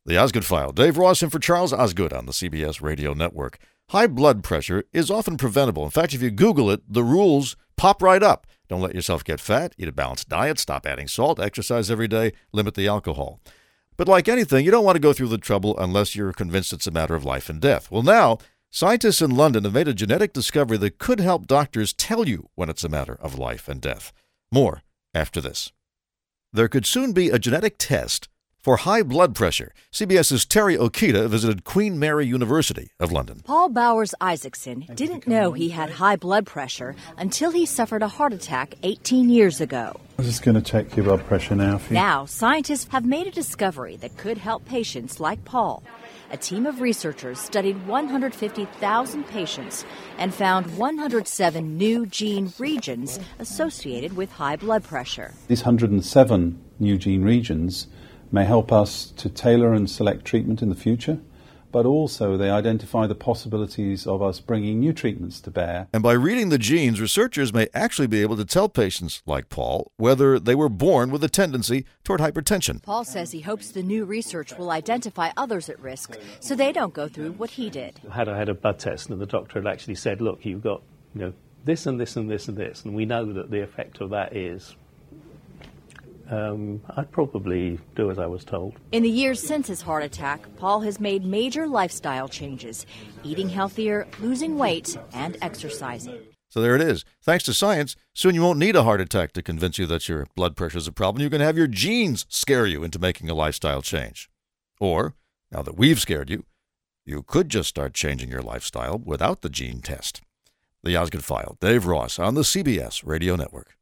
The Osgood File. Dave Ross in for Charles Osgood on the CBS Radio Network. High blood pressure is often preventable. In fact, if you Google it, the rules pop right up. Don't let yourself get fat, eat a balanced diet, stop adding salt, exercise every day, limit the alcohol. But like anything, you don't want to go through the trouble unless you're convinced it's a matter of life and death. Well, now, scientists in London have made a genetic discovery that could help doctors tell you when it's a matter of life and death. More after this. There could soon be a genetic test for high blood pressure. CBS's Terry Okita visited Queen Mary University of London. Paul Bowers-Isaacson didn't know he had high blood pressure until he suffered a heart attack 18 years ago. I'm just going to check your blood pressure now. Now, scientists have made a discovery that could help patients like Paul. A team of researchers studied 150,000 patients and found 107 new gene regions associated with high blood pressure. These 107 new gene regions may help us to tailor and select treatment in the future, but also they identify the possibilities of us bringing new treatments to bear. And by reading the genes, researchers may actually be able to tell patients like Paul whether they were born with a tendency toward hypertension. Paul says he hopes the new research will identify others at risk so they don't go through what he did. Had I had a blood test and the doctor had actually said, look, you've got this and this and this and this, and we know that the effect of that is... I'd probably do as I was told. In the years since his heart attack, Paul has made major lifestyle changes, eating healthier, losing weight, and exercising. So there it is. Thanks to science, soon you won't need a heart attack to convince you that your blood pressure is a problem. You can have your genes scare you into making a lifestyle change. Or, now that we've scared you, you could just start changing your lifestyle without the gene test. The Osgood File, Dave Ross on the CBS Radio Network.